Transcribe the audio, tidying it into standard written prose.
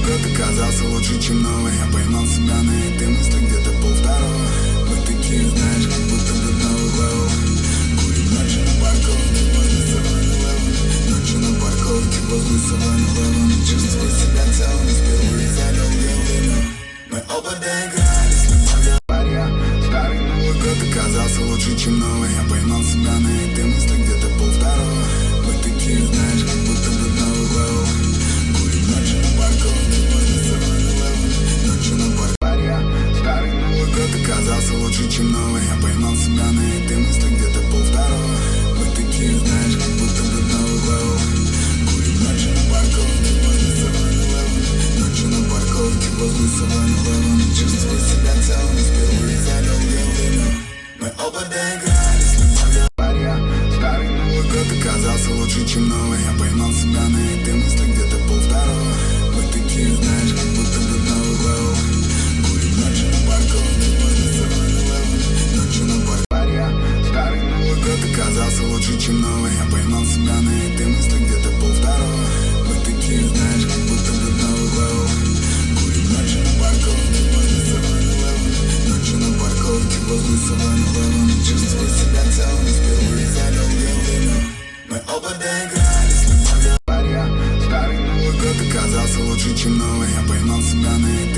год оказался лучше, чем новый. Я поймал себя на этой мысли где-то полвторого. Мы такие, знаешь, как будто бы новый левел. Курим ночью на парковке возле 7-Eleven. Ночью на парковке возле 7-Eleven. Чувствую себя целым, впервые за долгое время. Мы оба доигрались, любовь для парня. Старый Новый год оказался лучше, чем новый. Я поймал себя на этой мысли где-то полвторого. Мы такие, знаешь, как будто бы новый левел. Курим ночью на парковке возле 7-Eleven. Ночью на парня. Старый Новый год оказался лучше, чем новый. Я поймал себя на этой мысли где-то полвторого. Мы такие, знаешь, как будто бы новый левел. Курим ночью на парковке возле 7-Eleven. Ночью на парковке возле 7-Eleven. Чувствую себя целым, впервые за долгое время. Мы оба доигрались, любовь для парня. Старый Новый год оказался лучше, чем новый. Я поймал себя на этой мысли где-то полвторого. Мы такие, знаешь, как будто бы новый левел. Курим ночью на парковке возле 7-Eleven. Ночью на парня. Старый Новый год оказался лучше, чем новый. Я поймал себя на этой мысли где-то полвторого. Мы такие, знаешь, как будто бы новый левел. Курим ночью на парковке возле 7-Eleven. Ночью на парковке возле 7-Eleven. Чувствую себя целым, впервые за долгое время. Мы оба доигрались, любовь для парня. Старый Новый год оказался лучше, чем новый. Я поймал себя на этой